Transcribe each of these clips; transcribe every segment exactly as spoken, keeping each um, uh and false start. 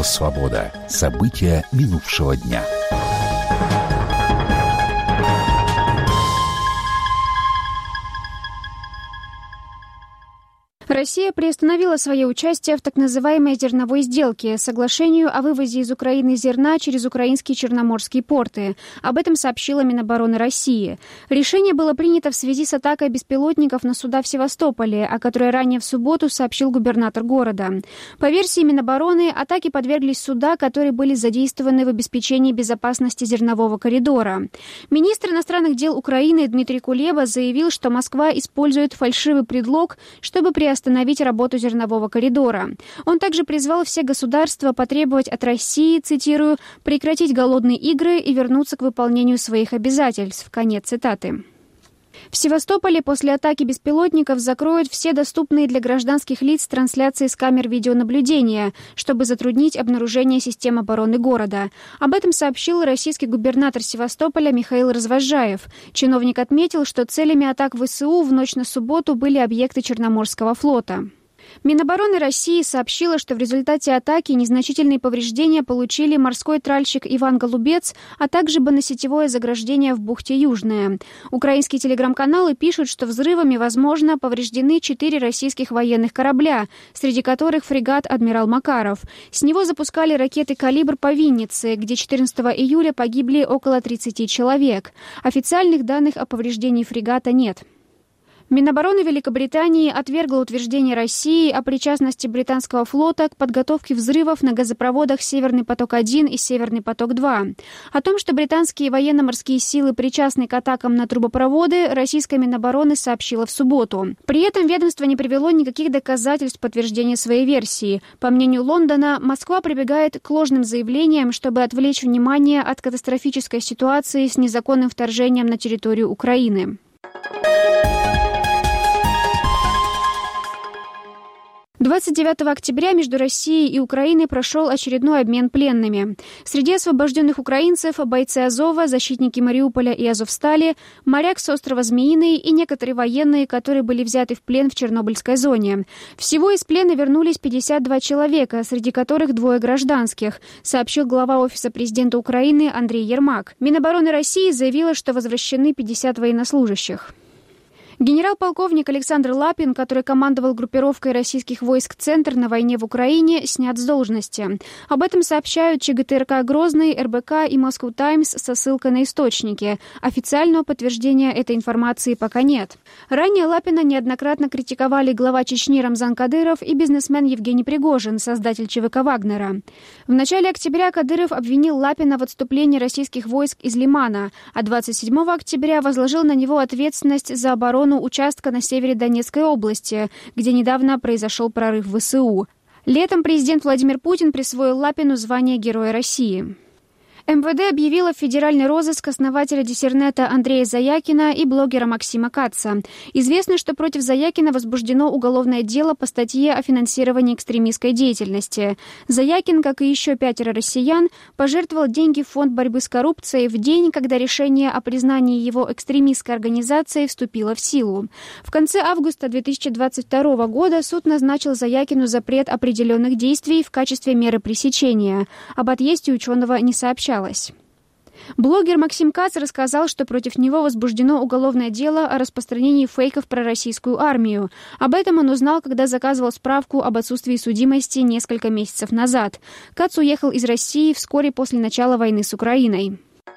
Радио «Свобода». События минувшего дня. Россия приостановила свое участие в так называемой зерновой сделке, соглашению о вывозе из Украины зерна через украинские черноморские порты. Об этом сообщила Минобороны России. Решение было принято в связи с атакой беспилотников на суда в Севастополе, о которой ранее в субботу сообщил губернатор города. По версии Минобороны, атаки подверглись суда, которые были задействованы в обеспечении безопасности зернового коридора. Министр иностранных дел Украины Дмитрий Кулеба заявил, что Москва использует фальшивый предлог, чтобы приостановить остановить работу зернового коридора. Он также призвал все государства потребовать от России, цитирую, «прекратить голодные игры и вернуться к выполнению своих обязательств». Конец цитаты. В Севастополе после атаки беспилотников закроют все доступные для гражданских лиц трансляции с камер видеонаблюдения, чтобы затруднить обнаружение систем обороны города. Об этом сообщил российский губернатор Севастополя Михаил Развозжаев. Чиновник отметил, что целями атак ВСУ в ночь на субботу были объекты Черноморского флота. Минобороны России сообщила, что в результате атаки незначительные повреждения получили морской тральщик Иван Голубец, а также баносетевое заграждение в бухте Южная. Украинские телеграм-каналы пишут, что взрывами, возможно, повреждены четыре российских военных корабля, среди которых фрегат «Адмирал Макаров». С него запускали ракеты «Калибр» по Виннице, где четырнадцатого июля погибли около тридцати человек. Официальных данных о повреждении фрегата нет. Минобороны Великобритании отвергла утверждение России о причастности британского флота к подготовке взрывов на газопроводах «Северный поток-один» и «Северный поток-два». О том, что британские военно-морские силы причастны к атакам на трубопроводы, российская Минобороны сообщила в субботу. При этом ведомство не привело никаких доказательств подтверждения своей версии. По мнению Лондона, Москва прибегает к ложным заявлениям, чтобы отвлечь внимание от катастрофической ситуации с незаконным вторжением на территорию Украины. двадцать девятого октября между Россией и Украиной прошел очередной обмен пленными. Среди освобожденных украинцев бойцы Азова, защитники Мариуполя и Азовстали, моряк с острова Змеиный и некоторые военные, которые были взяты в плен в Чернобыльской зоне. Всего из плена вернулись пятьдесят два человека, среди которых двое гражданских, сообщил глава Офиса президента Украины Андрей Ермак. Минобороны России заявила, что возвращены пятьдесят военнослужащих. Генерал-полковник Александр Лапин, который командовал группировкой российских войск «Центр» на войне в Украине, снят с должности. Об этом сообщают ЧГТРК «Грозный», эр бэ ка и «Москва Таймс» со ссылкой на источники. Официального подтверждения этой информации пока нет. Ранее Лапина неоднократно критиковали глава Чечни Рамзан Кадыров и бизнесмен Евгений Пригожин, создатель ЧВК «Вагнера». В начале октября Кадыров обвинил Лапина в отступлении российских войск из Лимана, а двадцать седьмого октября возложил на него ответственность за оборону участка на севере Донецкой области, где недавно произошел прорыв ВСУ. Летом президент Владимир Путин присвоил Лапину звание Героя России. эм вэ дэ объявила в федеральный розыск основателя Диссернета Андрея Заякина и блогера Максима Каца. Известно, что против Заякина возбуждено уголовное дело по статье о финансировании экстремистской деятельности. Заякин, как и еще пятеро россиян, пожертвовал деньги в фонд борьбы с коррупцией в день, когда решение о признании его экстремистской организацией вступило в силу. В конце августа две тысячи двадцать второго года суд назначил Заякину запрет определенных действий в качестве меры пресечения. Об отъезде ученого не сообщалось. Блогер Максим Кац рассказал, что против него возбуждено уголовное дело о распространении фейков про российскую армию. Об этом он узнал, когда заказывал справку об отсутствии судимости несколько месяцев назад. Кац уехал из России вскоре после начала войны с Украиной.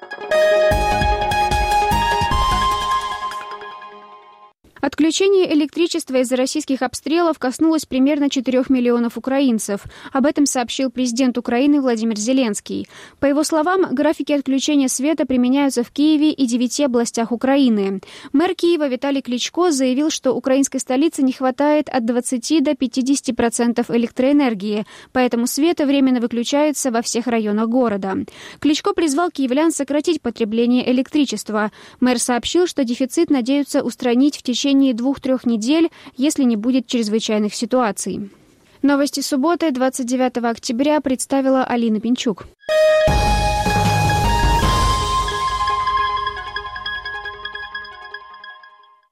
Отключение электричества из-за российских обстрелов коснулось примерно четырёх миллионов украинцев. Об этом сообщил президент Украины Владимир Зеленский. По его словам, графики отключения света применяются в Киеве и девяти областях Украины. Мэр Киева Виталий Кличко заявил, что украинской столице не хватает от двадцати до пятидесяти процентов электроэнергии, поэтому свет временно выключается во всех районах города. Кличко призвал киевлян сократить потребление электричества. Мэр сообщил, что дефицит надеются устранить в течение двух-трех недель, если не будет чрезвычайных ситуаций. Новости субботы, двадцать девятого октября, представила Алина Пинчук.